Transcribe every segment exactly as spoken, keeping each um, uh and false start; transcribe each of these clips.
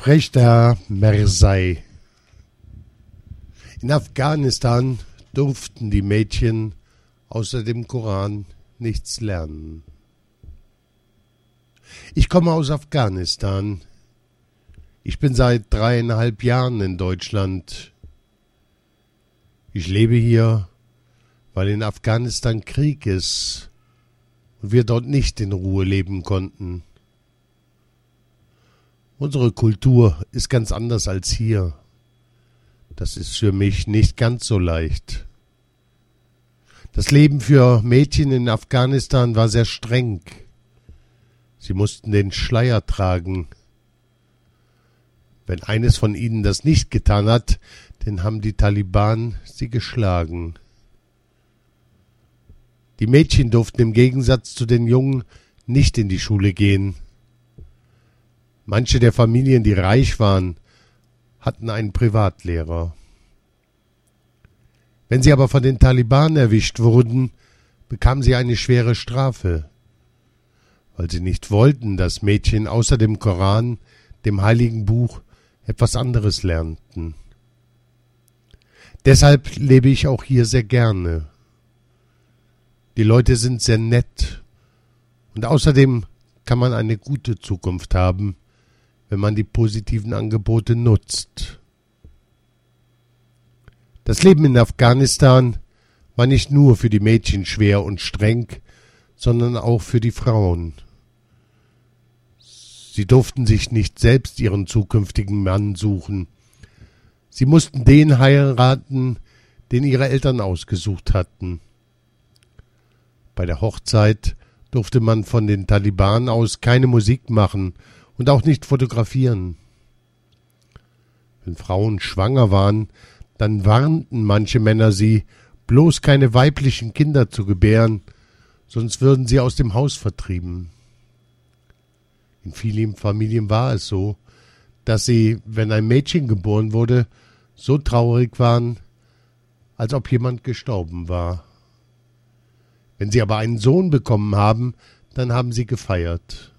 Rechter Mersey. In Afghanistan durften die Mädchen außer dem Koran nichts lernen. Ich komme aus Afghanistan. Ich bin seit dreieinhalb Jahren in Deutschland. Ich lebe hier, weil in Afghanistan Krieg ist und wir dort nicht in Ruhe leben konnten. Unsere Kultur ist ganz anders als hier. Das ist für mich nicht ganz so leicht. Das Leben für Mädchen in Afghanistan war sehr streng. Sie mussten den Schleier tragen. Wenn eines von ihnen das nicht getan hat, dann haben die Taliban sie geschlagen. Die Mädchen durften im Gegensatz zu den Jungen nicht in die Schule gehen. Manche der Familien, die reich waren, hatten einen Privatlehrer. Wenn sie aber von den Taliban erwischt wurden, bekamen sie eine schwere Strafe, weil sie nicht wollten, dass Mädchen außer dem Koran, dem heiligen Buch, etwas anderes lernten. Deshalb lebe ich auch hier sehr gerne. Die Leute sind sehr nett und außerdem kann man eine gute Zukunft haben, wenn man die positiven Angebote nutzt. Das Leben in Afghanistan war nicht nur für die Mädchen schwer und streng, sondern auch für die Frauen. Sie durften sich nicht selbst ihren zukünftigen Mann suchen. Sie mussten den heiraten, den ihre Eltern ausgesucht hatten. Bei der Hochzeit durfte man von den Taliban aus keine Musik machen und auch nicht fotografieren. Wenn Frauen schwanger waren, dann warnten manche Männer sie, bloß keine weiblichen Kinder zu gebären, sonst würden sie aus dem Haus vertrieben. In vielen Familien war es so, dass sie, wenn ein Mädchen geboren wurde, so traurig waren, als ob jemand gestorben war. Wenn sie aber einen Sohn bekommen haben, dann haben sie gefeiert.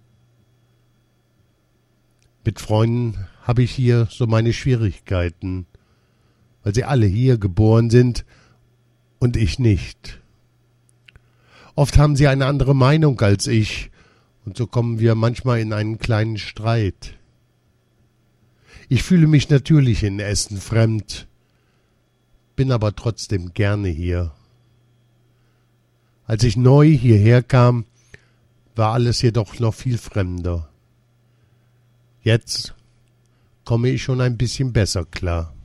Mit Freunden habe ich hier so meine Schwierigkeiten, weil sie alle hier geboren sind und ich nicht. Oft haben sie eine andere Meinung als ich und so kommen wir manchmal in einen kleinen Streit. Ich fühle mich natürlich in Essen fremd, bin aber trotzdem gerne hier. Als ich neu hierher kam, war alles jedoch noch viel fremder. Jetzt komme ich schon ein bisschen besser klar.